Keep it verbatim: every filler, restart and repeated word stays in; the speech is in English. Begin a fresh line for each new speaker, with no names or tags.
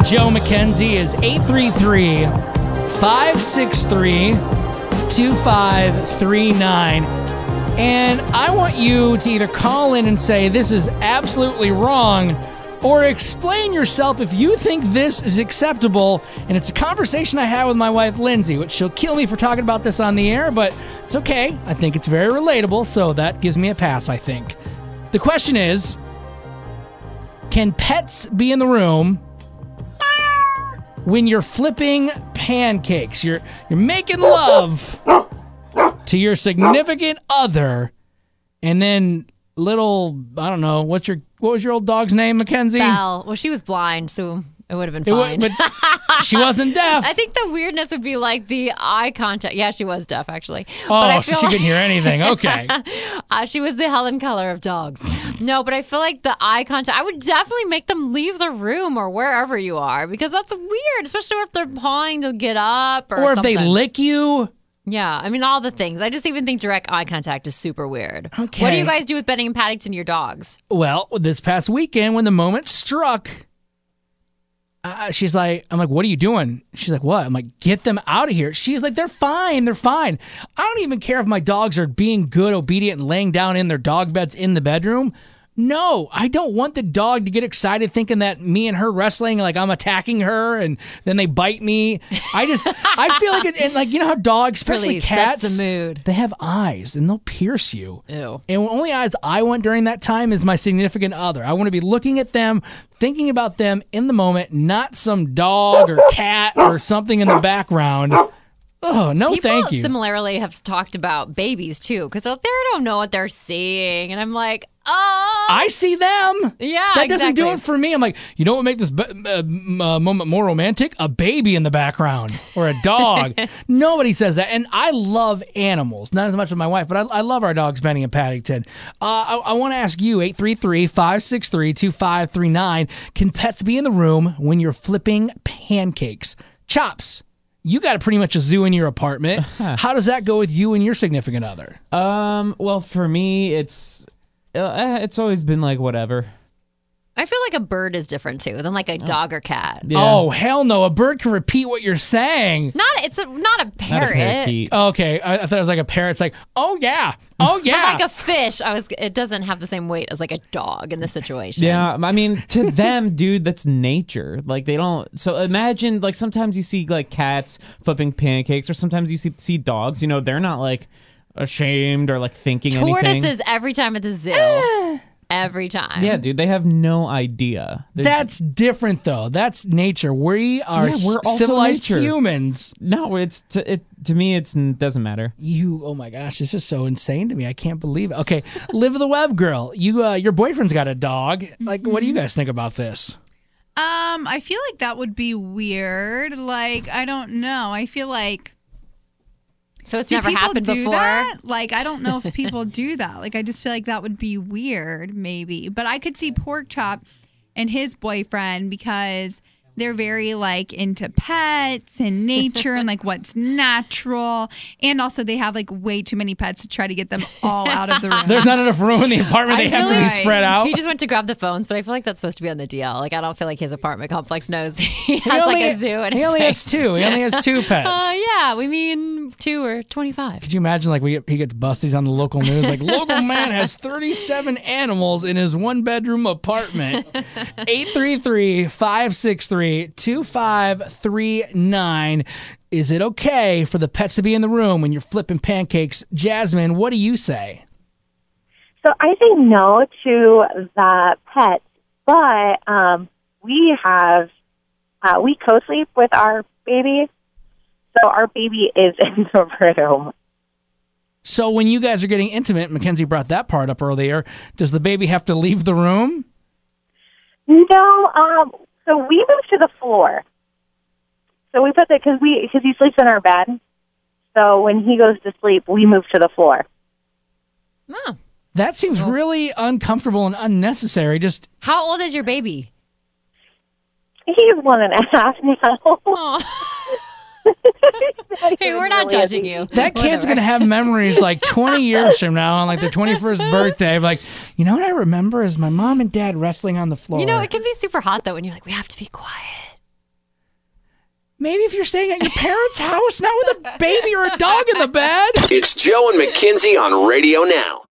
Joe McKenzie is eight three three, five six three, two five three nine. And I want you to either call in and say this is absolutely wrong, or explain yourself if you think this is acceptable. And it's a conversation I had with my wife, Lindsay, which she'll kill me for talking about this on the air, but it's okay. I think it's very relatable, so that gives me a pass, I think. The question is, can pets be in the room when you're flipping pancakes? You're you're making love to your significant other, and then little, I don't know, what's your what was your old dog's name, Mackenzie?
Belle. Well, she was blind, so it would have been fine.
It would, but she wasn't deaf.
I think the weirdness would be like the eye contact. Yeah, she was deaf, actually.
Oh,
but I
so
feel
she
like,
couldn't hear anything. Okay.
uh, she was the Helen Keller of dogs. No, but I feel like the eye contact, I would definitely make them leave the room or wherever you are, because that's weird, especially if they're pawing to get up or,
or if
something.
they lick you.
Yeah, I mean, all the things. I just even think direct eye contact is super weird.
Okay.
What do you guys do with Benny and Paddington, your dogs?
Well, this past weekend, when the moment struck, uh, she's like, I'm like, what are you doing? She's like, what? I'm like, get them out of here. She's like, they're fine. They're fine. I don't even care if my dogs are being good, obedient, and laying down in their dog beds in the bedroom. No, I don't want the dog to get excited thinking that me and her wrestling, like I'm attacking her and then they bite me. I just, I feel like, it, and like, you know how dogs, especially
Really
cats,
sets the mood.
They have eyes and they'll pierce you.
Ew.
And the only eyes I want during that time is my significant other. I want to be looking at them, thinking about them in the moment, not some dog or cat or something in the background. Oh, no,
People
thank you.
Similarly have talked about babies, too, because they don't know what they're seeing. And I'm like, oh.
I see them.
Yeah,
That doesn't do
exactly.
it for me. I'm like, you know what would make this be- uh, uh, moment more romantic? A baby in the background or a dog. Nobody says that. And I love animals, not as much as my wife, but I, I love our dogs, Benny and Paddington. Uh, I, I want to ask you, eight three three, five six three, two five three nine, can pets be in the room when you're flipping pancakes? Chops. You got pretty much a zoo in your apartment. How does that go with you and your significant other?
Um. Well, for me, it's uh, it's always been like whatever.
I feel like a bird is different, too, than like a dog or cat.
Yeah.
Oh, hell no. A bird can repeat what you're saying.
Not It's a, not a
Not a
parrot.
parakeet.
Okay, I, I thought it was like a parrot. It's like, oh yeah, oh yeah.
But like a fish, I was. It doesn't have the same weight as like a dog in this situation.
Yeah, I mean, to them, dude, that's nature. Like, they don't... So imagine, like, sometimes you see, like, cats flipping pancakes, or sometimes you see, see dogs, you know, they're not, like, ashamed or, like, thinking anything.
Tortoises every time at the zoo. Every time.
Yeah, dude, they have no idea. They're-
That's different though. That's nature. We are
Yeah, we're also
civilized
nature.
humans.
No, it's... To, it, to me, it's, it doesn't matter.
You, oh my gosh, this is so insane to me. I can't believe it. Okay, Live the Web girl. You, uh, your boyfriend's got a dog. Like, what do you guys think about this?
Um, I feel like that would be weird. Like, I don't know. I feel like
So it's
do
never
people
happened
do
before.
That? Like, I don't know if people do that. Like, I just feel like that would be weird, maybe. But I could see Pork Chop and his boyfriend, because they're very like into pets and nature and like what's natural, and also they have like way too many pets to try to get them all out of the room.
There's not enough room in the apartment. They
I
have to
really-
be spread out.
He just went to grab the phones, but I feel like that's supposed to be on the D L. Like, I don't feel like his apartment complex knows he has
He only-
like a zoo in
He
his
only has
place.
two. He only has two pets.
Uh, yeah, we mean two or twenty-five.
Could you imagine, like, we get, he gets busted on the local news? Like, local man has thirty-seven animals in his one-bedroom apartment. eight three three, five six three, two five three nine. Is it okay for the pets to be in the room when you're flipping pancakes? Jasmine, what do you say?
So I say no to the pets, but um, we have, uh, we co-sleep with our baby, so our baby is in the room.
So when you guys are getting intimate, Mackenzie brought that part up earlier, does the baby have to leave the room?
No, um, so we moved to the floor. So we put the, because we, because he sleeps in our bed, so when he goes to sleep, we move to the floor.
Oh.
That seems really uncomfortable and unnecessary. Just
How old is your baby?
He's one and a half now.
Oh. Hey, we're not
Really
judging you.
that kid's
Whatever.
going to have memories like twenty years from now on like their twenty-first birthday. Like, you know what I remember is my mom and dad wrestling on the floor.
You know, it can be super hot, though, when you're like, we have to be quiet.
maybe if you're staying at your parents' house, not with a baby or a dog in the bed.
It's Joe and McKenzie on Radio Now.